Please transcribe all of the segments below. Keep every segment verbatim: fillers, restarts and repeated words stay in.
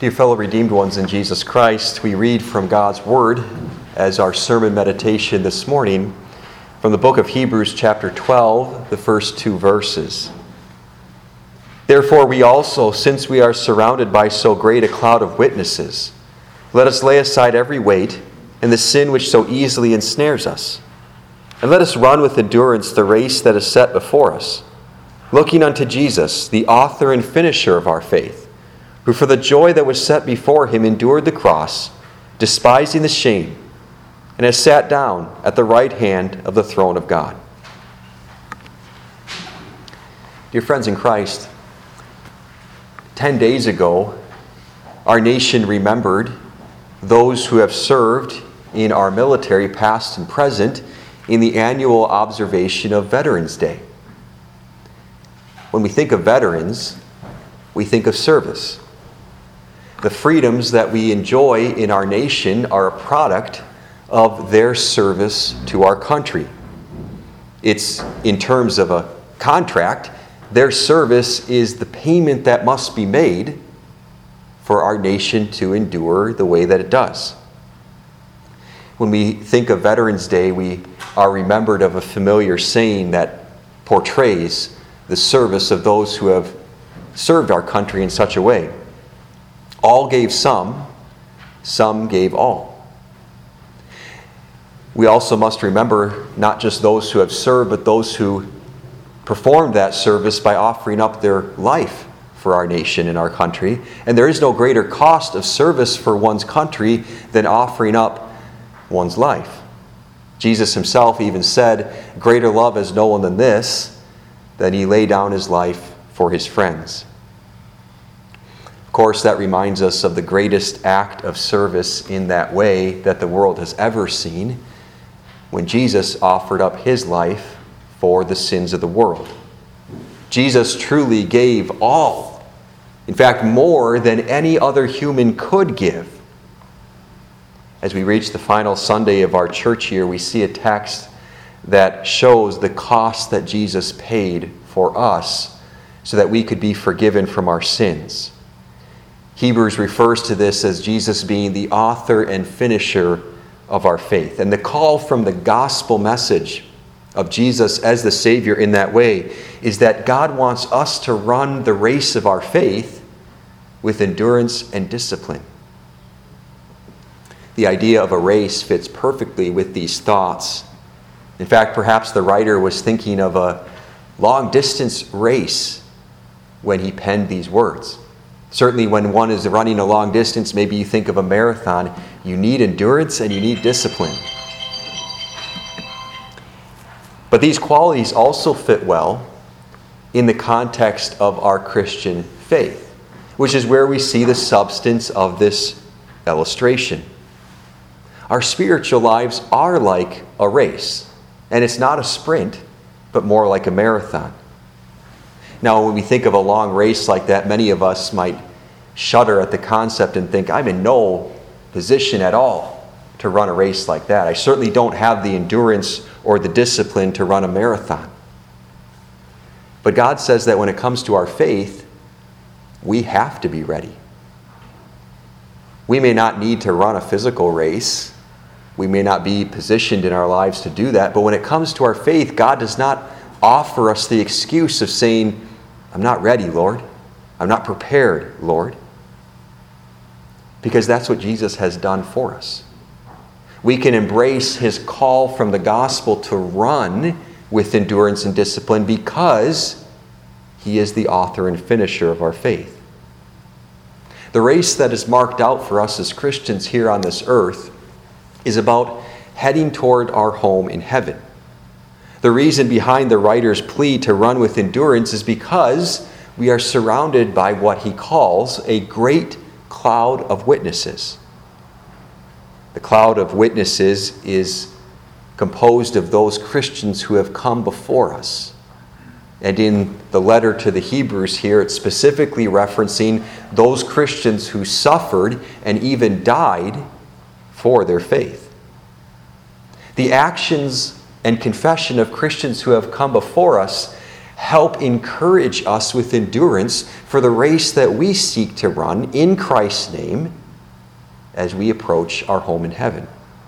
Dear fellow redeemed ones in Jesus Christ, we read from God's Word as our sermon meditation this morning from the book of Hebrews chapter twelve, the first two verses. Therefore we also, since we are surrounded by so great a cloud of witnesses, let us lay aside every weight and the sin which so easily ensnares us, and let us run with endurance the race that is set before us, looking unto Jesus, the author and finisher of our faith, who for the joy that was set before him endured the cross, despising the shame, and has sat down at the right hand of the throne of God. Dear friends in Christ, ten days ago, our nation remembered those who have served in our military, past and present, in the annual observation of Veterans Day. When we think of veterans, we think of service. The freedoms that we enjoy in our nation are a product of their service to our country. It's in terms of a contract, their service is the payment that must be made for our nation to endure the way that it does. When we think of Veterans Day, we are remembered of a familiar saying that portrays the service of those who have served our country in such a way. All gave some, some gave all. We also must remember not just those who have served, but those who performed that service by offering up their life for our nation and our country. And there is no greater cost of service for one's country than offering up one's life. Jesus himself even said, "Greater love has no one than this, that he lay down his life for his friends." Of course, that reminds us of the greatest act of service in that way that the world has ever seen, when Jesus offered up his life for the sins of the world. Jesus truly gave all, in fact, more than any other human could give. As we reach the final Sunday of our church year, we see a text that shows the cost that Jesus paid for us so that we could be forgiven from our sins. Hebrews refers to this as Jesus being the author and finisher of our faith. And the call from the gospel message of Jesus as the Savior in that way is that God wants us to run the race of our faith with endurance and discipline. The idea of a race fits perfectly with these thoughts. In fact, perhaps the writer was thinking of a long-distance race when he penned these words. Certainly when one is running a long distance, maybe you think of a marathon, you need endurance and you need discipline. But these qualities also fit well in the context of our Christian faith, which is where we see the substance of this illustration. Our spiritual lives are like a race, and it's not a sprint, but more like a marathon. Now, when we think of a long race like that, many of us might shudder at the concept and think, I'm in no position at all to run a race like that. I certainly don't have the endurance or the discipline to run a marathon. But God says that when it comes to our faith, we have to be ready. We may not need to run a physical race. We may not be positioned in our lives to do that. But when it comes to our faith, God does not offer us the excuse of saying, I'm not ready, Lord. I'm not prepared, Lord. Because that's what Jesus has done for us. We can embrace his call from the gospel to run with endurance and discipline because he is the author and finisher of our faith. The race that is marked out for us as Christians here on this earth is about heading toward our home in heaven. The reason behind the writer's plea to run with endurance is because we are surrounded by what he calls a great cloud of witnesses. The cloud of witnesses is composed of those Christians who have come before us. And in the letter to the Hebrews here, it's specifically referencing those Christians who suffered and even died for their faith. The actions and confession of Christians who have come before us help encourage us with endurance for the race that we seek to run in Christ's name as we approach our home in heaven.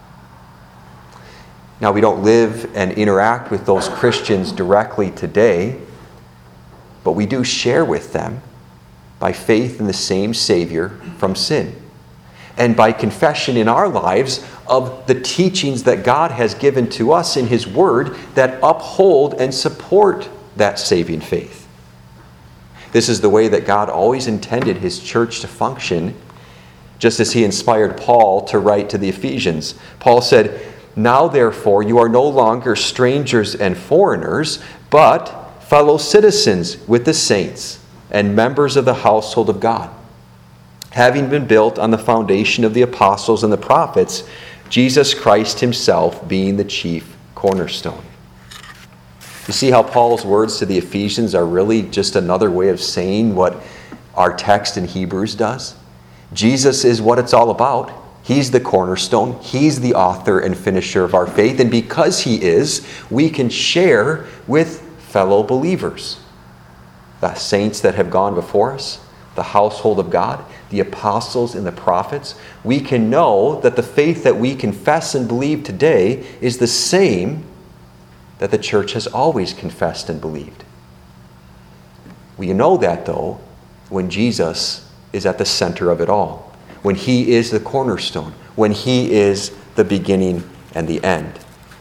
Now, we don't live and interact with those Christians directly today, but we do share with them by faith in the same Savior from sin, and by confession in our lives of the teachings that God has given to us in His Word that uphold and support that saving faith. This is the way that God always intended His church to function, just as He inspired Paul to write to the Ephesians. Paul said, "Now therefore you are no longer strangers and foreigners, but fellow citizens with the saints and members of the household of God, having been built on the foundation of the apostles and the prophets, Jesus Christ Himself being the chief cornerstone." You see how Paul's words to the Ephesians are really just another way of saying what our text in Hebrews does? Jesus is what it's all about. He's the cornerstone. He's the author and finisher of our faith. And because He is, we can share with fellow believers, the saints that have gone before us, the household of God, the apostles and the prophets. We can know that the faith that we confess and believe today is the same that the church has always confessed and believed. We know that, though, when Jesus is at the center of it all, when He is the cornerstone, when He is the beginning and the end.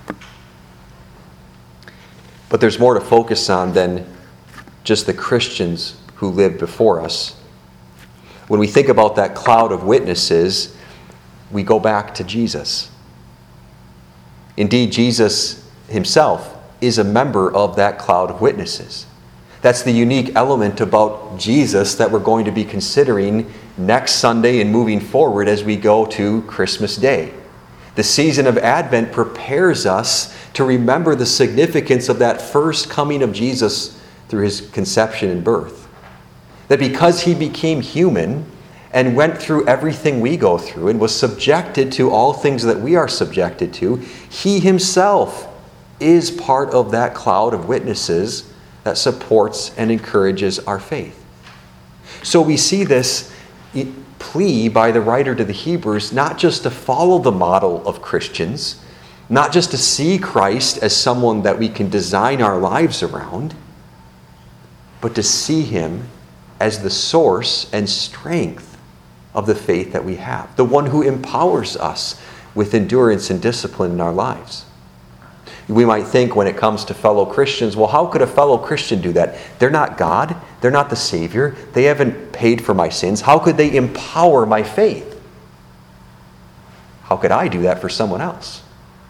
But there's more to focus on than just the Christians who lived before us. When we think about that cloud of witnesses, we go back to Jesus. Indeed, Jesus Himself is a member of that cloud of witnesses. That's the unique element about Jesus that we're going to be considering next Sunday and moving forward as we go to Christmas Day. The season of Advent prepares us to remember the significance of that first coming of Jesus through His conception and birth. That because He became human and went through everything we go through and was subjected to all things that we are subjected to, He Himself is part of that cloud of witnesses that supports and encourages our faith. So we see this plea by the writer to the Hebrews not just to follow the model of Christians, not just to see Christ as someone that we can design our lives around, but to see Him as the source and strength of the faith that we have, the one who empowers us with endurance and discipline in our lives. We might think when it comes to fellow Christians, well, how could a fellow Christian do that? They're not God. They're not the Savior. They haven't paid for my sins. How could they empower my faith? How could I do that for someone else?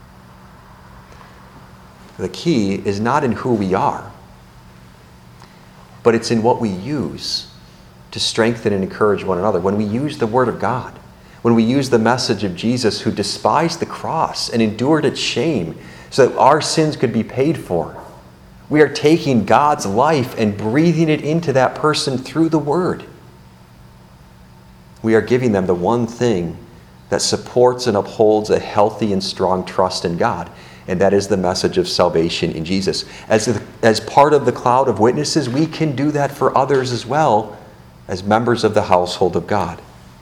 The key is not in who we are, but it's in what we use to strengthen and encourage one another. When we use the Word of God, when we use the message of Jesus who despised the cross and endured its shame so that our sins could be paid for, we are taking God's life and breathing it into that person through the Word. We are giving them the one thing that supports and upholds a healthy and strong trust in God, and that is the message of salvation in Jesus. As, as part of the cloud of witnesses, we can do that for others as well as members of the household of God.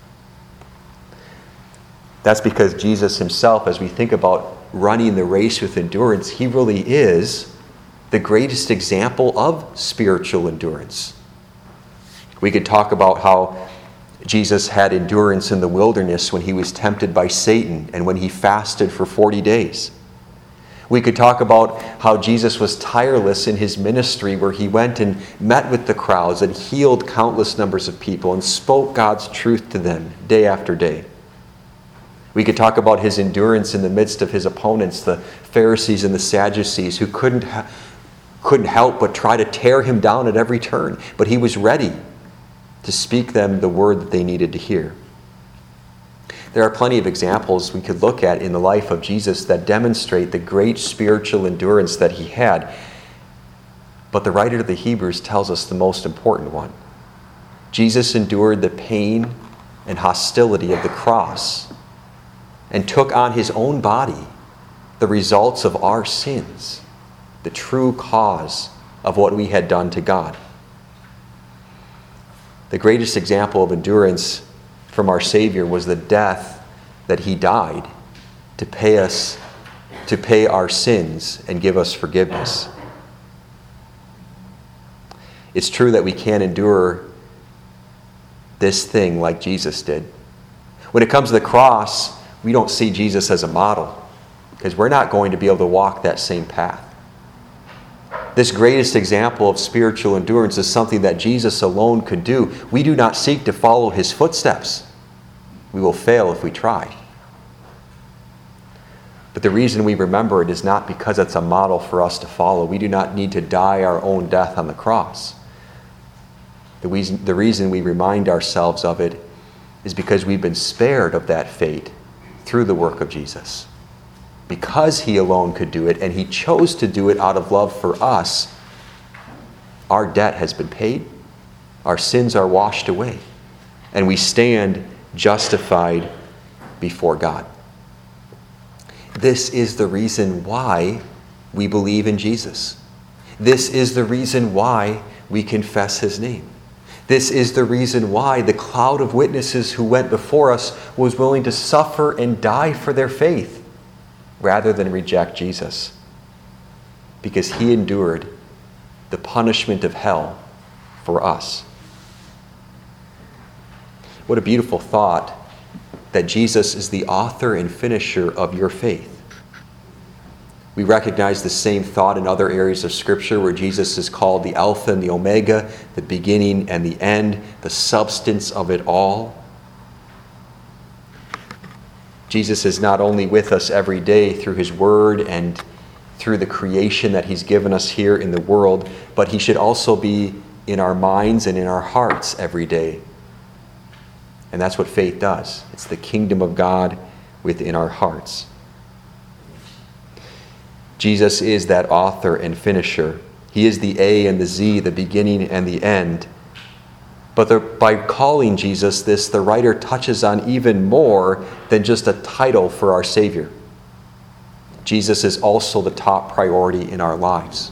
That's because Jesus Himself, as we think about running the race with endurance, He really is the greatest example of spiritual endurance. We could talk about how Jesus had endurance in the wilderness when He was tempted by Satan and when He fasted for forty days. We could talk about how Jesus was tireless in His ministry, where He went and met with the crowds and healed countless numbers of people and spoke God's truth to them day after day. We could talk about His endurance in the midst of His opponents, the Pharisees and the Sadducees, who couldn't, ha- couldn't help but try to tear Him down at every turn. But He was ready to speak them the word that they needed to hear. There are plenty of examples we could look at in the life of Jesus that demonstrate the great spiritual endurance that He had. But the writer of the Hebrews tells us the most important one. Jesus endured the pain and hostility of the cross and took on His own body the results of our sins, the true cause of what we had done to God. The greatest example of endurance from our Savior was the death that he died to pay us, to pay our sins and give us forgiveness. It's true that we can't endure this thing like Jesus did. When it comes to the cross, we don't see Jesus as a model because we're not going to be able to walk that same path. This greatest example of spiritual endurance is something that Jesus alone could do. We do not seek to follow his footsteps. We will fail if we try. But the reason we remember it is not because it's a model for us to follow. We do not need to die our own death on the cross. The reason, the reason we remind ourselves of it is because we've been spared of that fate through the work of Jesus. Because he alone could do it, and he chose to do it out of love for us, our debt has been paid, our sins are washed away, and we stand justified before God. This is the reason why we believe in Jesus. This is the reason why we confess his name. This is the reason why the cloud of witnesses who went before us was willing to suffer and die for their faith rather than reject Jesus. Because he endured the punishment of hell for us. What a beautiful thought that Jesus is the author and finisher of your faith. We recognize the same thought in other areas of Scripture where Jesus is called the Alpha and the Omega, the beginning and the end, the substance of it all. Jesus is not only with us every day through his word and through the creation that he's given us here in the world, but he should also be in our minds and in our hearts every day. And that's what faith does. It's the kingdom of God within our hearts. Jesus is that author and finisher. He is the A and the Z, the beginning and the end. But the, by calling Jesus this, the writer touches on even more than just a title for our Savior. Jesus is also the top priority in our lives.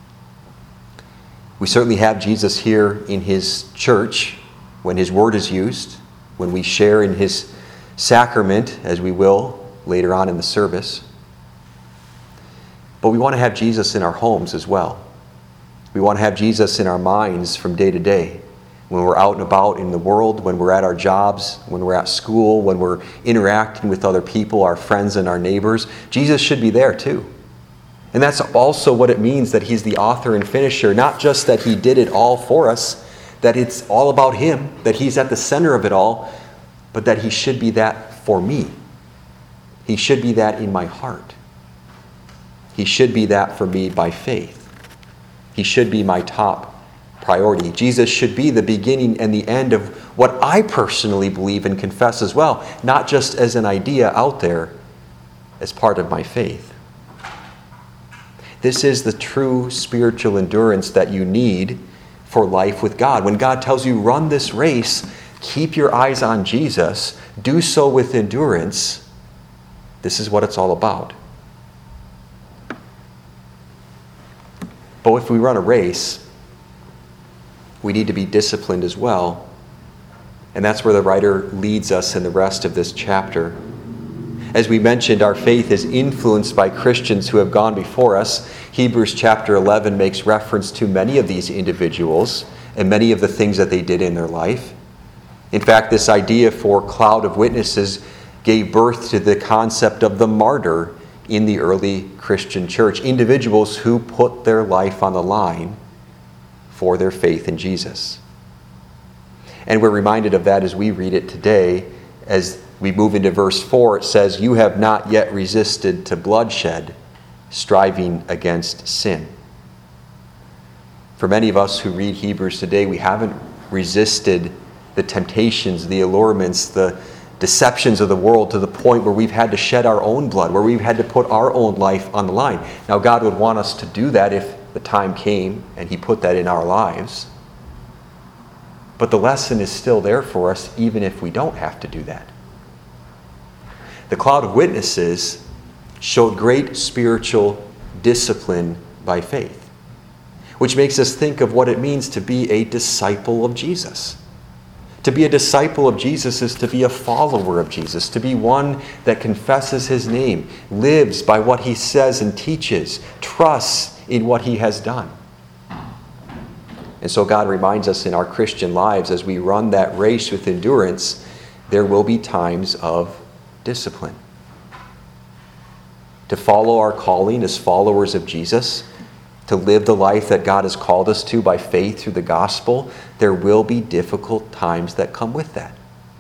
We certainly have Jesus here in his church when his word is used, when we share in his sacrament, as we will later on in the service. But we want to have Jesus in our homes as well. We want to have Jesus in our minds from day to day. When we're out and about in the world, when we're at our jobs, when we're at school, when we're interacting with other people, our friends and our neighbors, Jesus should be there too. And that's also what it means that he's the author and finisher. Not just that he did it all for us, that it's all about him, that he's at the center of it all, but that he should be that for me. He should be that in my heart. He should be that for me by faith. He should be my top priority. Jesus should be the beginning and the end of what I personally believe and confess as well, not just as an idea out there as part of my faith. This is the true spiritual endurance that you need for life with God. When God tells you, run this race, keep your eyes on Jesus, do so with endurance, this is what it's all about. But if we run a race, we need to be disciplined as well. And that's where the writer leads us in the rest of this chapter. As we mentioned, our faith is influenced by Christians who have gone before us. Hebrews chapter eleven makes reference to many of these individuals and many of the things that they did in their life. In fact, this idea for cloud of witnesses gave birth to the concept of the martyr in the early Christian church. Individuals who put their life on the line for their faith in Jesus. And we're reminded of that as we read it today. As we move into verse four, it says, "You have not yet resisted to bloodshed, striving against sin." For many of us who read Hebrews today, we haven't resisted the temptations, the allurements, the deceptions of the world to the point where we've had to shed our own blood, where we've had to put our own life on the line. Now, God would want us to do that if the time came and he put that in our lives. But the lesson is still there for us, even if we don't have to do that. The cloud of witnesses showed great spiritual discipline by faith. which makes us think of what it means to be a disciple of Jesus. To be a disciple of Jesus is to be a follower of Jesus, to be one that confesses his name, lives by what he says and teaches, trusts in what he has done. And so God reminds us in our Christian lives, as we run that race with endurance, there will be times of discipline. To follow our calling as followers of Jesus, to live the life that God has called us to by faith through the gospel, there will be difficult times that come with that.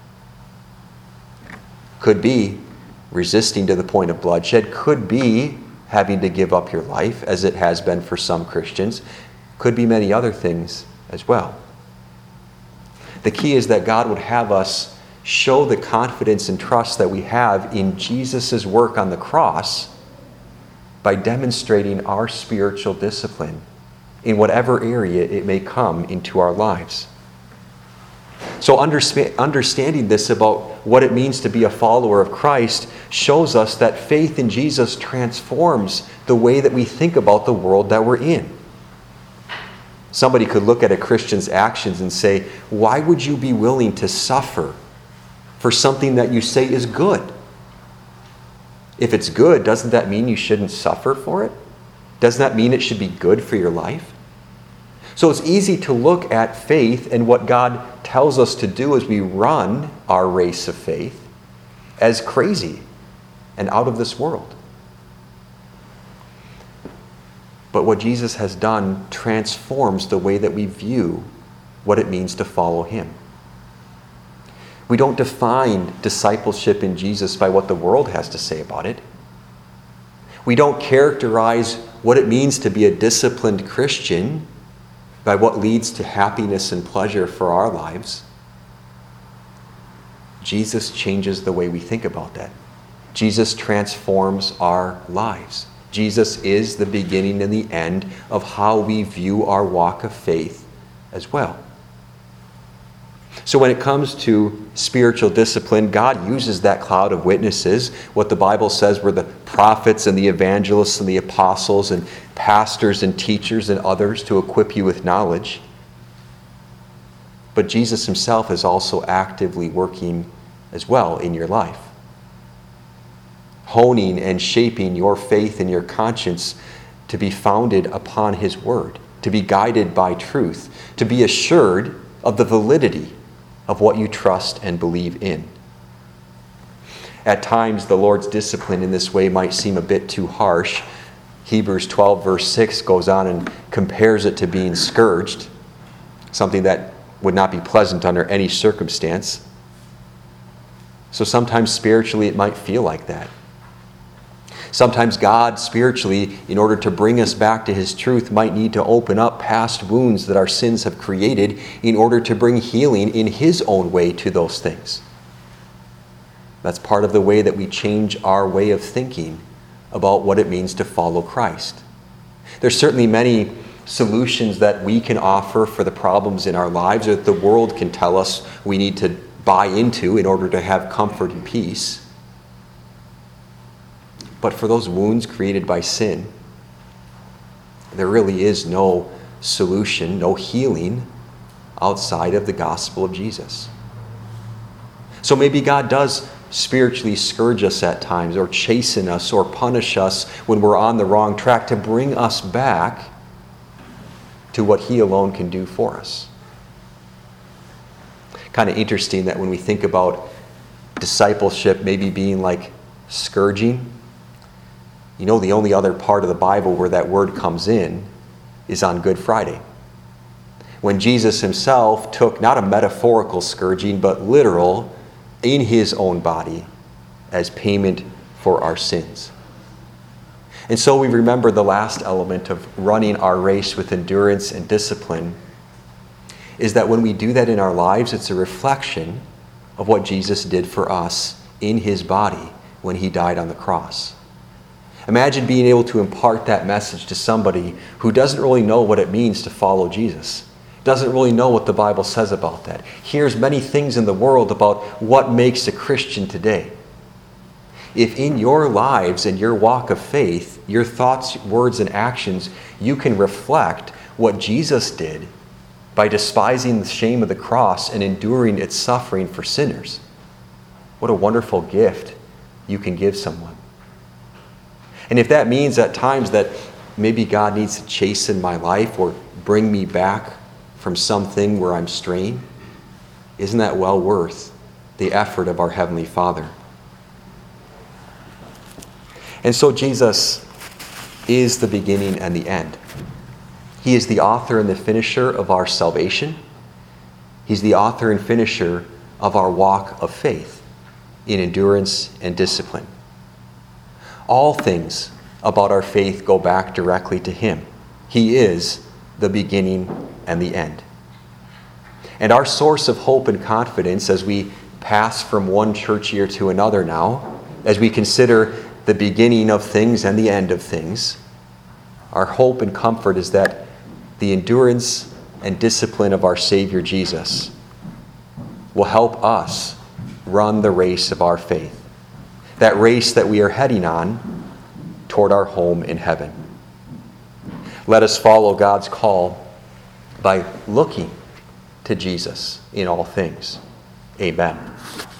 Could be resisting to the point of bloodshed, could be having to give up your life, as it has been for some Christians, could be many other things as well. The key is that God would have us show the confidence and trust that we have in Jesus' work on the cross by demonstrating our spiritual discipline in whatever area it may come into our lives. So understanding this about what it means to be a follower of Christ shows us that faith in Jesus transforms the way that we think about the world that we're in. Somebody could look at a Christian's actions and say, why would you be willing to suffer for something that you say is good? If it's good, doesn't that mean you shouldn't suffer for it? Doesn't that mean it should be good for your life? So it's easy to look at faith and what God tells us to do as we run our race of faith as crazy and out of this world. But what Jesus has done transforms the way that we view what it means to follow him. We don't define discipleship in Jesus by what the world has to say about it. We don't characterize what it means to be a disciplined Christian by what leads to happiness and pleasure for our lives. Jesus changes the way we think about that. Jesus transforms our lives. Jesus is the beginning and the end of how we view our walk of faith as well. So when it comes to spiritual discipline, God uses that cloud of witnesses, what the Bible says were the prophets and the evangelists and the apostles and pastors and teachers and others to equip you with knowledge. But Jesus himself is also actively working as well in your life, honing and shaping your faith and your conscience to be founded upon his word, to be guided by truth, to be assured of the validity of what you trust and believe in. At times, the Lord's discipline in this way might seem a bit too harsh. Hebrews twelve verse six goes on and compares it to being scourged, something that would not be pleasant under any circumstance. So sometimes spiritually it might feel like that. Sometimes God spiritually, in order to bring us back to his truth, might need to open up past wounds that our sins have created in order to bring healing in his own way to those things. That's part of the way that we change our way of thinking about what it means to follow Christ. There's certainly many solutions that we can offer for the problems in our lives, or that the world can tell us we need to buy into in order to have comfort and peace. But for those wounds created by sin, there really is no solution, no healing outside of the gospel of Jesus. So maybe God does spiritually scourge us at times, or chasten us, or punish us when we're on the wrong track to bring us back to what he alone can do for us. Kind of interesting that when we think about discipleship maybe being like scourging, you know, the only other part of the Bible where that word comes in is on Good Friday, when Jesus himself took not a metaphorical scourging, but literal in his own body as payment for our sins. And so we remember the last element of running our race with endurance and discipline is that when we do that in our lives, it's a reflection of what Jesus did for us in his body when he died on the cross. Imagine being able to impart that message to somebody who doesn't really know what it means to follow Jesus, doesn't really know what the Bible says about that, hears many things in the world about what makes a Christian today. If in your lives and your walk of faith, your thoughts, words, and actions, you can reflect what Jesus did by despising the shame of the cross and enduring its suffering for sinners. What a wonderful gift you can give someone. And if that means at times that maybe God needs to chasten my life or bring me back from something where I'm straying, isn't that well worth the effort of our Heavenly Father? And so Jesus is the beginning and the end. He is the author and the finisher of our salvation. He's the author and finisher of our walk of faith in endurance and discipline. All things about our faith go back directly to Him. He is the beginning and the end. And our source of hope and confidence as we pass from one church year to another now, as we consider the beginning of things and the end of things, our hope and comfort is that the endurance and discipline of our Savior Jesus will help us run the race of our faith, that race that we are heading on toward our home in heaven. Let us follow God's call by looking to Jesus in all things. Amen.